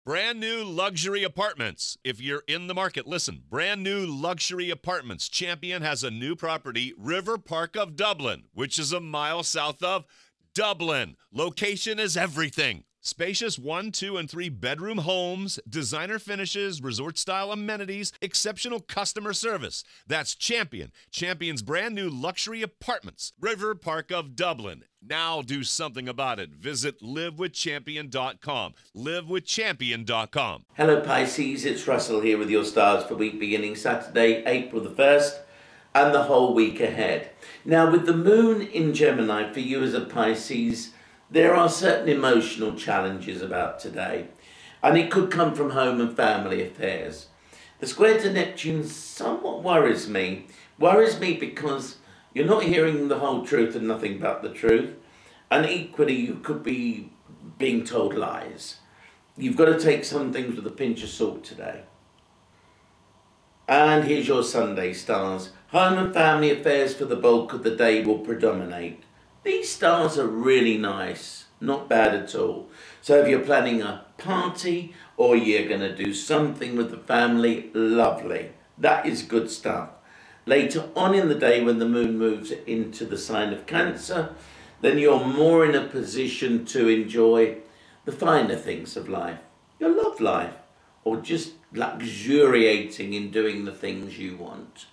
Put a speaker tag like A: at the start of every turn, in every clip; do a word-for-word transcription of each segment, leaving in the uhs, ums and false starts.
A: Brand new luxury apartments. If you're in the market, listen. Brand new luxury apartments. Champion has a new property, River Park of Dublin, which is a mile south of Dublin. Location is everything. Spacious one, two, and three bedroom homes, designer finishes, resort-style amenities, exceptional customer service. That's Champion. Champion's brand new luxury apartments, River Park of Dublin. Now do something about it. Visit live with champion dot com. live with champion dot com.
B: Hello Pisces, it's Russell here with your stars for week beginning Saturday, April the first, and the whole week ahead. Now with the moon in Gemini, for you as a Pisces, there are certain emotional challenges about today, and it could come from home and family affairs. The square to Neptune somewhat worries me. Worries me because you're not hearing the whole truth and nothing but the truth, and equally you could be being told lies. You've got to take some things with a pinch of salt today. And here's your Sunday stars. Home and family affairs for the bulk of the day will predominate. These stars are really nice, not bad at all. So if you're planning a party or you're going to do something with the family, lovely. That is good stuff. Later on in the day when the moon moves into the sign of Cancer, then you're more in a position to enjoy the finer things of life, your love life, or just luxuriating in doing the things you want.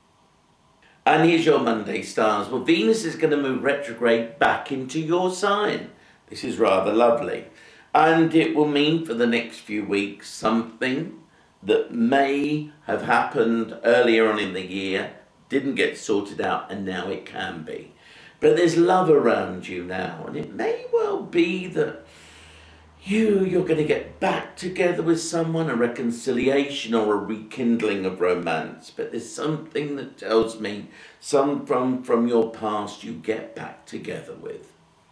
B: And here's your Monday stars. Well, Venus is going to move retrograde back into your sign. This is rather lovely. And it will mean for the next few weeks something that may have happened earlier on in the year, didn't get sorted out, and now it can be. But there's love around you now, and it may well be that you, you're going to get back together with someone, a reconciliation or a rekindling of romance. But there's something that tells me some from, from your past you get back together with.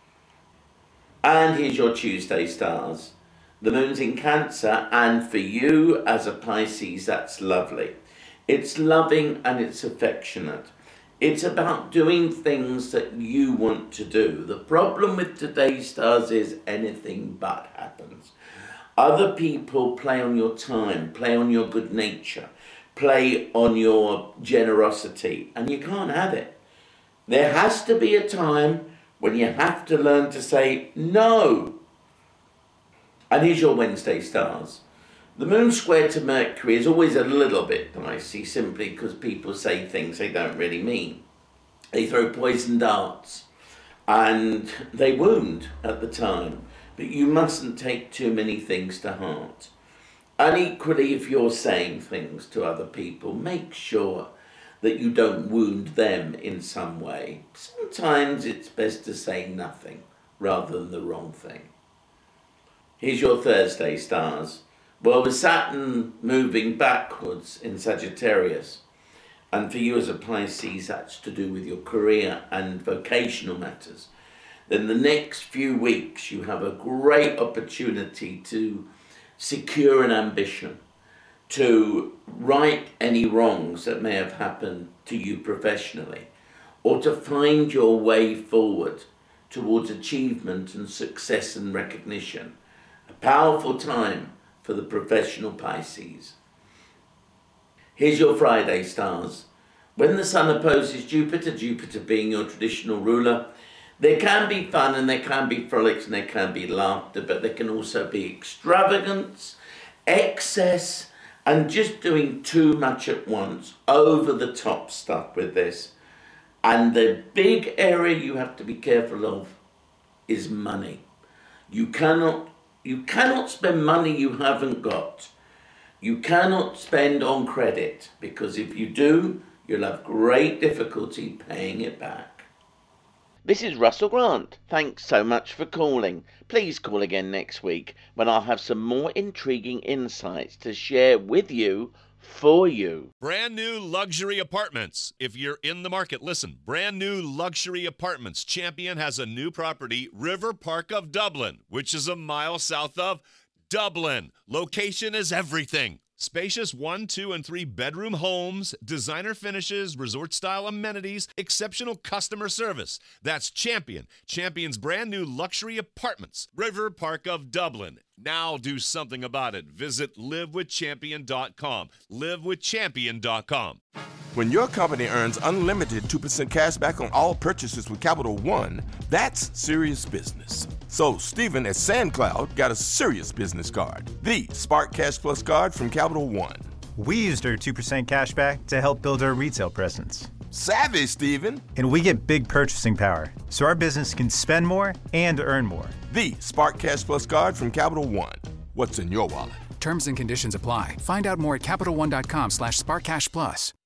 B: And here's your Tuesday stars. The moon's in Cancer, and for you as a Pisces, that's lovely. It's loving and it's affectionate. It's about doing things that you want to do. The problem with today's stars is anything but happens. Other people play on your time, play on your good nature, play on your generosity, and you can't have it. There has to be a time when you have to learn to say no. And here's your Wednesday stars. The moon square to Mercury is always a little bit dicey, simply because people say things they don't really mean. They throw poison darts and they wound at the time, but you mustn't take too many things to heart. And equally, if you're saying things to other people, make sure that you don't wound them in some way. Sometimes it's best to say nothing rather than the wrong thing. Here's your Thursday stars. Well, with Saturn moving backwards in Sagittarius, and for you as a Pisces, that's to do with your career and vocational matters, then the next few weeks you have a great opportunity to secure an ambition, to right any wrongs that may have happened to you professionally, or to find your way forward towards achievement and success and recognition. A powerful time for the professional Pisces. Here's your Friday stars. When the Sun opposes Jupiter, Jupiter being your traditional ruler, there can be fun and there can be frolics and there can be laughter, but there can also be extravagance, excess, and just doing too much at once, over the top stuff with this. And the big area you have to be careful of is money. You cannot You cannot spend money you haven't got. You cannot spend on credit, because if you do, you'll have great difficulty paying it back.
C: This is Russell Grant. Thanks so much for calling. Please call again next week when I'll have some more intriguing insights to share with you for you.
A: Brand new luxury apartments. If you're in the market, listen. Brand new luxury apartments. Champion has a new property, River Park of Dublin, which is a mile south of Dublin. Location is everything. Spacious one, two, and three bedroom homes, designer finishes, resort-style amenities, exceptional customer service. That's Champion. Champion's brand new luxury apartments. River Park of Dublin. Now do something about it. Visit live with champion dot com. live with champion dot com.
D: When your company earns unlimited two percent cash back on all purchases with Capital One, that's serious business. So Stephen at SandCloud got a serious business card, the Spark Cash Plus card from Capital One.
E: We used our two percent cash back to help build our retail presence.
D: Savvy, Stephen.
E: And we get big purchasing power, so our business can spend more and earn more.
D: The Spark Cash Plus card from Capital One. What's in your wallet?
F: Terms and conditions apply. Find out more at CapitalOne.com slash SparkCashPlus.